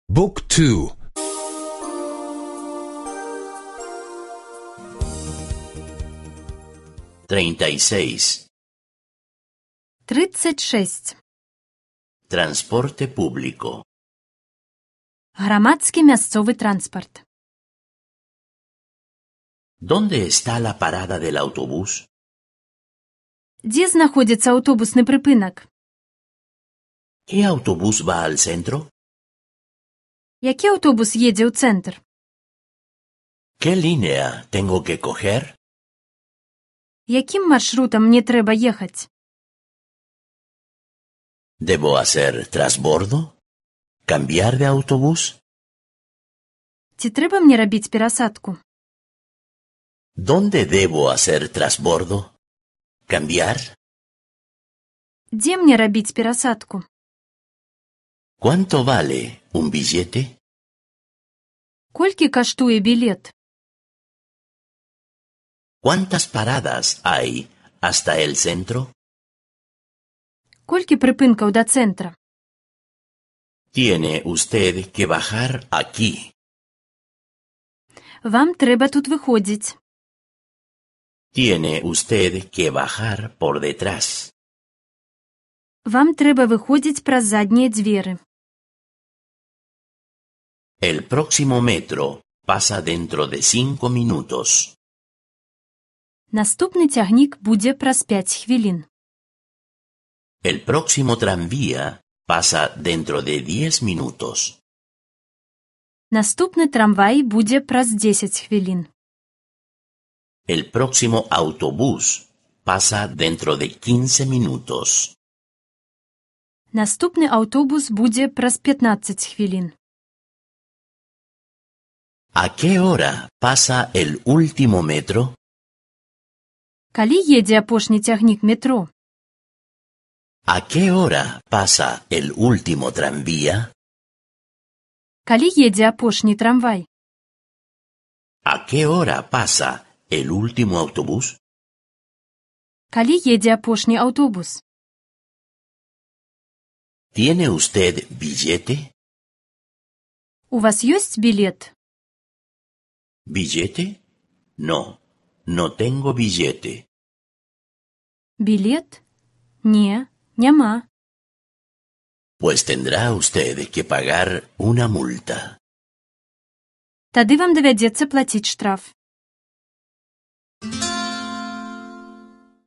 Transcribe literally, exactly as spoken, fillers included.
บุ๊กทู treinta y seis. тридцать шесть. Transporte público. Громадський мясцовы транспорт. ¿Dónde está la parada del autobús? Дзе знаходзіцца аўтобусны прыпынак? ¿Qué autobús va al centro? Які аўтобус едзе ў цэнтр? ¿Qué línea tengo que coger? Якім маршрутам мне трэба ехаць? ¿Debo hacer trasbordo? ¿Cambiar de autobús? Ці трэба мне рабіць перасадку? ¿Dónde debo hacer trasbordo? ¿Cambiar? Дзе мне рабіць перасадку? ¿Cuánto vale un billete? Колькі каштуе білет? ¿Cuántas paradas hay hasta el centro? Колькі прыпынкаў да цэнтра? Tiene usted que bajar aquí. Вам трэба тут выходзіць. Tiene usted que bajar por detrás. Вам трэба выходзіць праз заднія дзверы. El próximo metro pasa dentro de cinco minutos. Наступны цягнік будзе праз пяць хвілін. El próximo tranvía pasa dentro de diez minutos. Наступны трамвай будзе праз дзесяць хвілін. El próximo autobús pasa dentro de quince minutos. Наступны аўтобус будзе праз пятнаццаць хвілін. ¿A qué hora pasa el último metro? Калі едзе апошні цягнік метро? ¿A qué hora pasa el último tranvía? Калі едзе апошні трамвай? ¿A qué hora pasa el último autobús? Калі едзе апошні аўтобус? ¿Tiene usted billete? У вас ёсць білет? ¿Billete? No, no tengo billete. Білет? Не, няма. Pues tendrá usted que pagar una multa. Тады вам давядзецца плаціць штраф.